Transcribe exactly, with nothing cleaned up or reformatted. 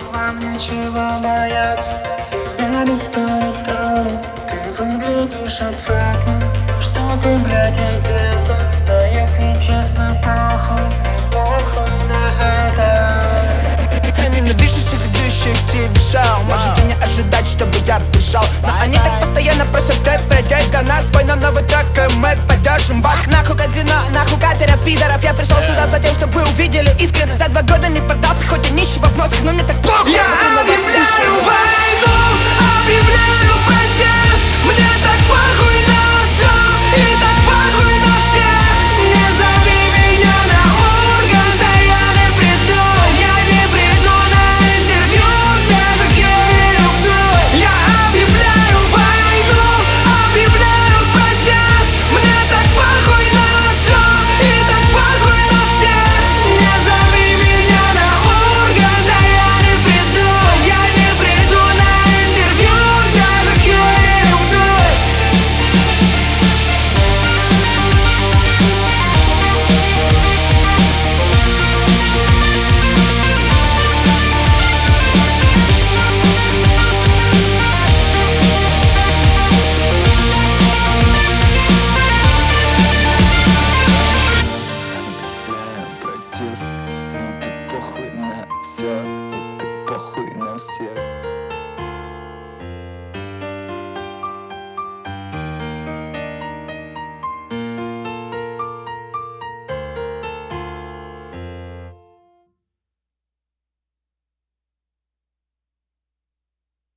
Вам нечего бояться, тебя никто не тронет. Ты выглядишь отвратно, что ты, блядь, одета. Но если честно, похуй, похуй на это. Я ненавижу всех ведущих телешоу. Можете не ожидать, чтобы я бежал, но они так постоянно просят ТП. До нас спой нам новый трек, и мы поддержим вас. Нахуй казино, нахуй каперов, пидоров. Я пришел сюда за тем, чтобы вы увидели искренность. За два года не продался, хоть и нищего в мозг, но мне так